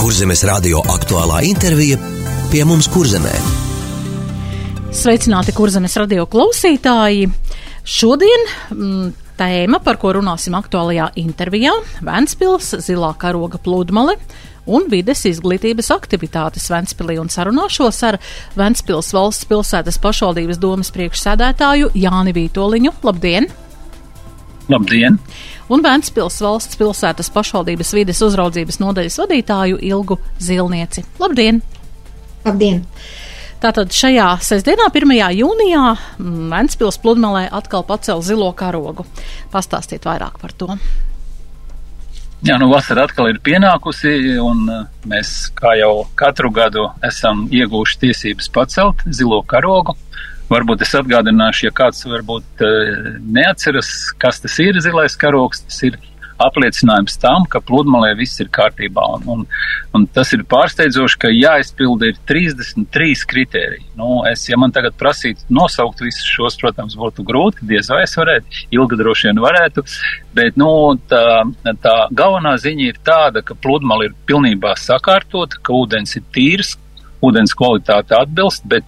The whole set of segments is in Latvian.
Kurzemes radio aktuālā intervija pie mums Kurzemē. Sveicināti Kurzemes radio klausītāji! Šodien tēma, par ko runāsim aktuālajā intervijā – Ventspils, zilā karoga pludmale un vides izglītības aktivitātes Ventspilī, un sarunāšos ar Ventspils valsts pilsētas pašvaldības domes priekšsēdētāju Jāni Vītoliņu. Labdien! Labdien! Un Ventspils valsts pilsētas pašvaldības vides uzraudzības nodaļas vadītāju Ilgu Zilnieci. Labdien! Labdien! Tātad šajā sestdienā, 1. jūnijā, Ventspils pludmalē atkal pacēl zilo karogu. Pastāstiet vairāk par to. Jā, vasara atkal ir pienākusi, un mēs, kā jau katru gadu, esam iegūši tiesības pacelt zilo karogu. Varbūt es atgādināšu, ja kāds varbūt neatceras, kas tas ir zilais karogs, tas ir apliecinājums tam, ka pludmalē viss ir kārtībā. Un tas ir pārsteidzoši, ka jāizpilda ir 33 kritēriji. Ja man tagad prasītu nosaukt visus šos, protams, būtu grūti, diez vai es varētu, Ilga droši vien varētu, bet tā galvenā ziņa ir tāda, ka pludmale ir pilnībā sakārtota, ka ūdens ir tīrs, ūdens kvalitāte atbilst, bet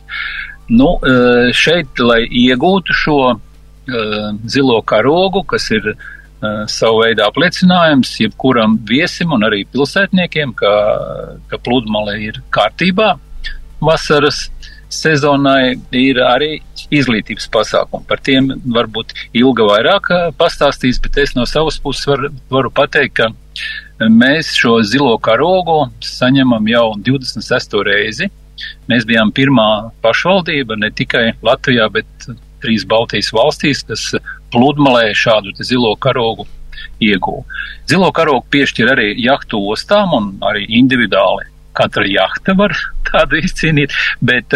šeit, lai iegūtu šo zilo karogu, kas ir savu veidu apliecinājums jebkuram viesim un arī pilsētniekiem, ka pludmale ir kārtībā vasaras sezonai, ir arī izglītības pasākumi. Par tiem varbūt Ilga vairāk pastāstīs, bet es no savas puses varu pateikt, ka mēs šo zilo karogu saņemam jau 26. reizi. Mēs bijām pirmā pašvaldība ne tikai Latvijā, bet 3 Baltijas valstīs, kas pludmalē šādu zilo karogu ieguva. Zilo karogu piešķir arī jahtu ostām un arī individuāli. Katra jahta var tādu izcīnīt, bet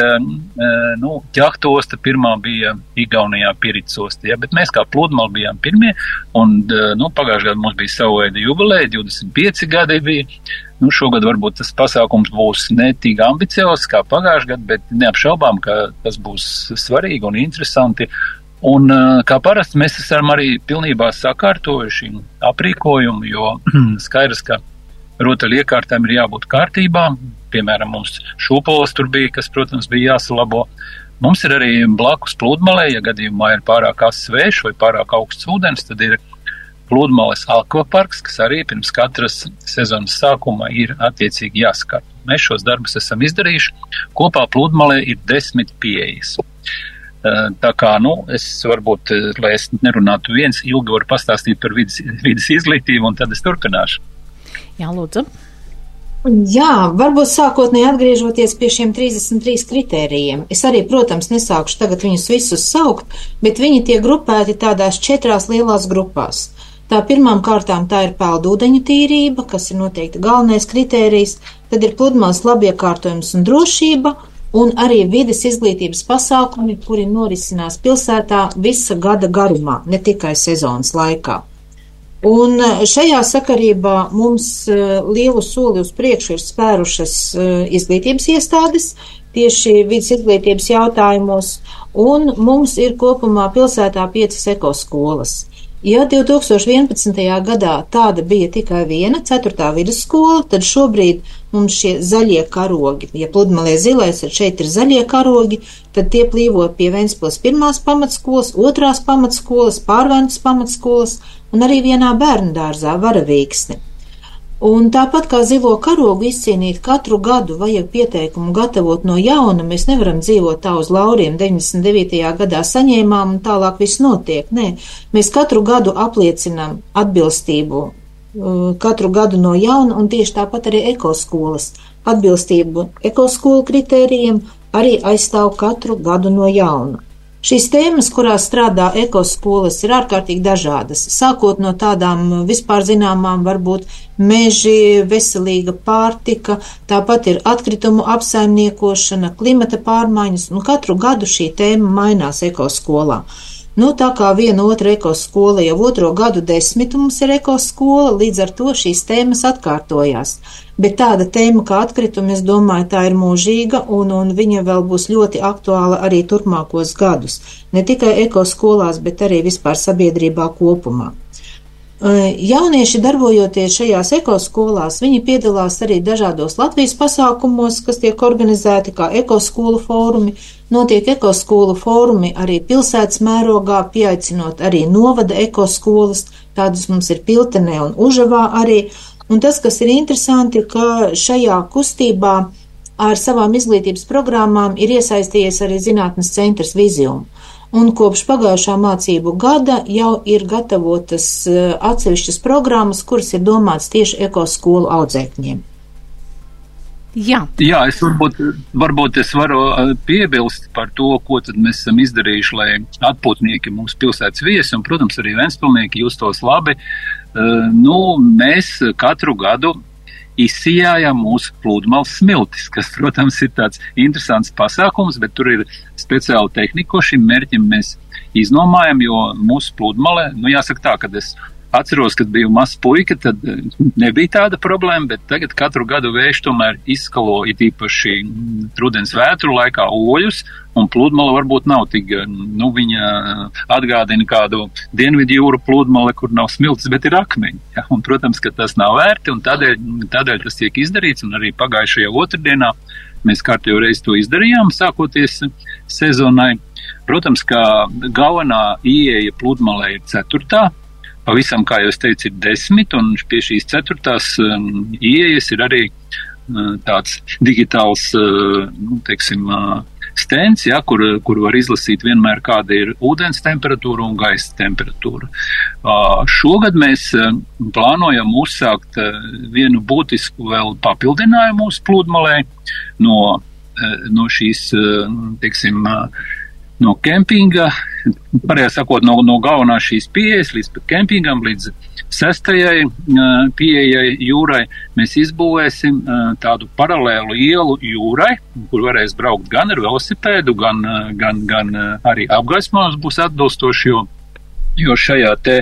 jahtu osta pirmā bija Igaunijā Pirits osta, bet mēs kā pludmali bijām pirmie, un pagājušajā gadā mums bija savu veidu jubileja, 25 gadi bija. Šogad varbūt tas pasākums būs ne tik ambiciozs kā pagājušajā gadā, bet neapšaubām, ka tas būs svarīgi un interesanti. Un kā parasti mēs esam arī pilnībā sakārtojuši aprīkojumu, jo skaidrs, ka rotaļiekārtām ir jābūt kārtībā. Piemēram, mums šūpoles tur bija, kas, protams, bija jāsalabo. Mums ir arī blakus pludmalē, ja gadījumā ir pārāk ass vējš vai pārāk augsts ūdens, tad ir pludmales akvaparks, kas arī pirms katras sezonas sākuma ir attiecīgi jāskat. Mēs šos darbus esam izdarījuši. Kopā pludmalē ir 10 pieejas. Tā kā, es varbūt, lai es nerunātu viens, Ilgi var pastāstīt par vides izglītību, un tad es turpināšu. Jā, lūdzu. Jā, varbūt sākotnēji atgriežoties pie šiem 33 kritērijiem. Es arī, protams, nesākšu tagad viņus visus saukt, bet viņi tiek grupēti tādās 4 lielās grupās. Tā pirmām kārtām tā ir peldūdeņu tīrība, kas ir noteikti galvenais kritērijs, tad ir pludmales labiekārtojums un drošība, un arī vides izglītības pasākumi, kuri norisinās pilsētā visa gada garumā, ne tikai sezonas laikā. Un šajā sakarībā mums lielu soli uz priekšu ir spērušas izglītības iestādes, tieši vides izglītības jautājumos, un mums ir kopumā pilsētā 5 ekoskolas. Ja 2011. gadā tāda bija tikai viena, 4. vidusskola, tad šobrīd mums šie zaļie karogi, ja pludmalē zilais, šeit ir zaļie karogi, tad tie plīvo pie Ventspils 1. pamatskolas, 2. pamatskolas, Pārventas pamatskolas un arī vienā bērnu dārzā Varavīksni. Un tāpat kā zilo karogu izcīnīt katru gadu vajag pieteikumu gatavot no jauna, mēs nevaram dzīvot tā uz lauriem, 99. gadā saņēmām un tālāk viss notiek. Nē, mēs katru gadu apliecinām atbilstību, katru gadu no jauna, un tieši tāpat arī ekoskolas. Atbilstību ekoskolu kritērijiem arī aizstāv katru gadu no jauna. Šīs tēmas, kurās strādā ekoskolas, ir ārkārtīgi dažādas, sākot no tādām vispār zināmām, varbūt meži, veselīga pārtika, tāpat ir atkritumu apsaimniekošana, klimata pārmaiņas, un katru gadu šī tēma mainās ekoskolā. Tā kā viena otra ekoskola jau 2. gadu 10 mums ir ekoskola, līdz ar to šīs tēmas atkārtojās. Bet tāda tēma kā atkritumi, es domāju, tā ir mūžīga un viņa vēl būs ļoti aktuāla arī turpmākos gadus. Ne tikai ekoskolās, bet arī vispār sabiedrībā kopumā. Jaunieši darbojoties šajās ekoskolās, viņi piedalās arī dažādos Latvijas pasākumos, kas tiek organizēti kā ekoskolu fórumi. Notiek ekoskolu fórumi arī pilsētas mērogā, pieaicinot arī novada ekoskolas, tādas mums ir Piltenē un Užavā arī. Un tas, kas ir interesanti, ka šajā kustībā ar savām izglītības programmām ir iesaistījies arī zinātnes centrs Vizium. Un kopš pagājušā mācību gada jau ir gatavotas atsevišķas programmas, kuras ir domātas tieši ekoskolu audzēkņiem. Jā, es varbūt es varu piebilst par to, ko tad mēs esam izdarījuši, lai atpūtnieki mūsu pilsētas viesi un, protams, arī ventspilnieki justos labi. Mēs katru gadu izsijājām mūsu pludmales smiltis, kas, protams, ir tāds interesants pasākums, bet tur ir speciāla tehnika, ko šim mērķim mēs iznomājam, jo mūsu pludmale, jāsaka tā, kad es atceros, kad biju mazs puika, tad nebija tāda problēma, bet tagad katru gadu vējš tomēr izskalo it īpaši rudens vētru laikā oļus, un pludmale varbūt nav tik, viņa atgādina kādu Dienvidu jūru pludmale, kur nav smiltis, bet ir akmeņi. Ja? Un, protams, ka tas nav vērti, un tādēļ tas tiek izdarīts, un arī pagājušajā otrdienā mēs kārtējo reizi to izdarījām, sākoties sezonai. Protams, ka galvenā ieeja pludmalē ir 4. Pavisam, kā jūs teicu, ir 10, un pie šīs 4. ieejas ir arī tāds digitāls, stends, ja, kur var izlasīt vienmēr, kāda ir ūdens temperatūra un gaisa temperatūra. Šogad mēs plānojam uzsākt vienu būtisku vēl papildinājumu mūsu pludmalē no šīs, no kempinga, pareizi sakot, no galvenās šīs pieejas līdz pat kempingam, līdz 6. pieejai jūrai, mēs izbūvēsim tādu paralēlu ielu jūrai, kur varēs braukt gan ar velosipēdu, gan arī apgaismojums būs atbilstoši, jo šajā te,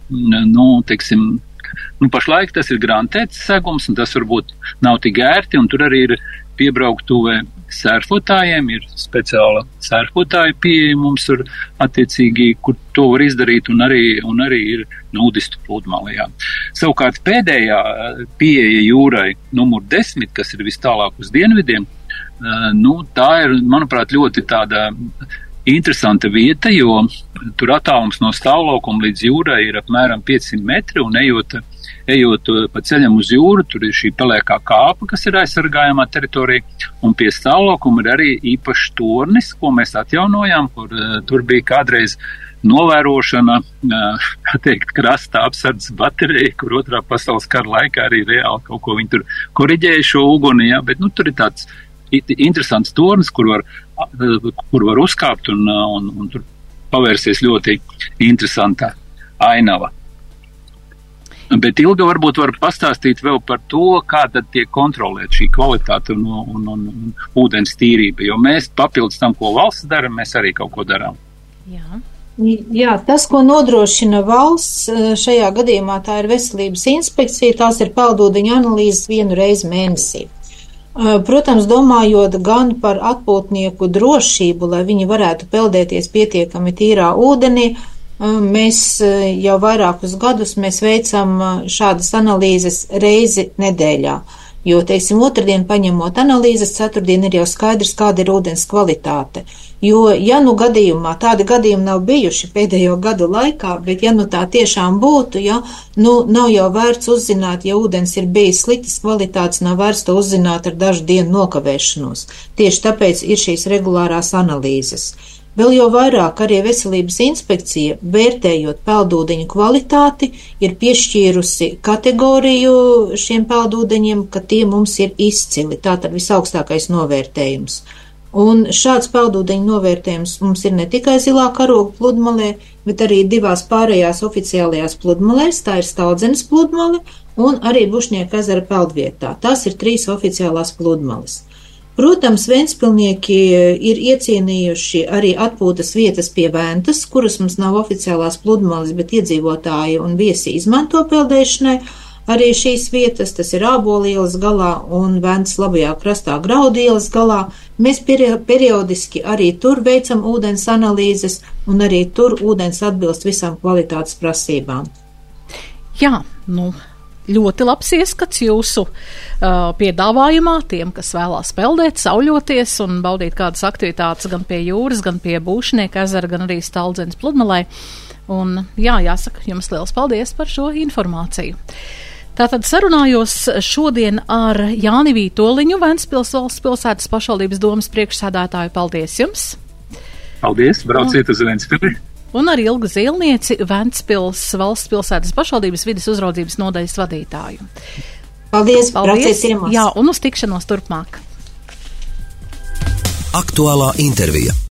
pašlaik tas ir grantēts segums, un tas varbūt nav tik ērti, un tur arī ir piebrauktuvē sērfotājiem, ir speciāla sērfotāja pieeja mums ir attiecīgi, kur to var izdarīt, un arī ir nudistu pludmalē. Savukārt pēdējā pieeja jūrai numur 10, kas ir vis tālāk uz dienvidiem, tā ir, manuprāt, ļoti tāda interesanta vieta, jo tur attālums no stāvlaukuma līdz jūrai ir apmēram 500 metri, un ejot pa ceļam uz jūru, tur ir šī pelēkā kāpa, kas ir aizsargājamā teritorija, un pie stāvlaukuma ir arī īpašs tornis, ko mēs atjaunojām, kur tur bija kādreiz novērošana, kā teikt, krasta apsardzes baterija, kur Otrā pasaules kara laikā arī reāli kaut ko viņi tur koriģēja šo uguni, ja, bet tur ir tāds interesants tornis, kur var uzkāpt un tur pavērsies ļoti interesanta ainava. Bet Ilga varbūt var pastāstīt vēl par to, kā tad tiek kontrolēt šī kvalitāte un ūdens tīrība, jo mēs papildus tam, ko valsts dara, mēs arī kaut ko darām. Jā, tas, ko nodrošina valsts, šajā gadījumā tā ir veselības inspekcija, tās ir peldūdeņa analīzes 1 reizi mēnesī. Protams, domājot gan par atpūtnieku drošību, lai viņi varētu peldēties pietiekami tīrā ūdenī, mēs jau vairākus gadus veicam šādas analīzes reizi nedēļā, jo, otrdien paņemot analīzes, ceturtdien ir jau skaidrs, kāda ir ūdens kvalitāte. Jo, ja gadījumā, tādi gadījumi nav bijuši pēdējo gadu laikā, bet ja tā tiešām būtu, nav jau vērts uzzināt, ja ūdens ir bijis sliktas kvalitātes, nav vērts to uzzināt ar dažu dienu nokavēšanos. Tieši tāpēc ir šīs regulārās analīzes. Vēl jau vairāk arī veselības inspekcija, vērtējot peldūdeņu kvalitāti, ir piešķīrusi kategoriju šiem peldūdeņiem, ka tie mums ir izcili, tātad visaugstākais novērtējums. Un šāds peldūdeņu novērtējums mums ir ne tikai Zilā karoga pludmalē, bet arī 2 pārējās oficiālajās pludmalēs, tā ir Staudzenes pludmale un arī Bušnieka ezera peldvietā. Tās ir 3 oficiālās pludmales. Protams, ventspilnieki ir iecienījuši arī atpūtas vietas pie Ventas, kuras mums nav oficiālās pludmales, bet iedzīvotāji un viesi izmanto peldēšanai. Arī šīs vietas, tas ir Ābolu ielas galā un Ventas labajā krastā Graudu ielas galā. Mēs periodiski arī tur veicam ūdens analīzes, un arī tur ūdens atbilst visām kvalitātes prasībām. Jā, ļoti labs ieskats jūsu piedāvājumā tiem, kas vēlās peldēt, sauļoties un baudīt kādas aktivitātes gan pie jūras, gan pie Būšnieka ezera, gan arī Staldzens pludmalē. Un jāsaka jums liels paldies par šo informāciju. Tātad sarunājos šodien ar Jāni Vītoliņu, Ventspils valsts pilsētas pašvaldības domas priekšsēdētāju. Paldies jums! Paldies, brauciet uz Ventspili! Un ar Ilgu Zilnieci, Ventspils valsts pilsētas pašvaldības vides uzraudzības nodaļas vadītāju. Paldies! Brauciet ciemos! Jā, un uz tikšanos turpmāk. Aktuālā intervija.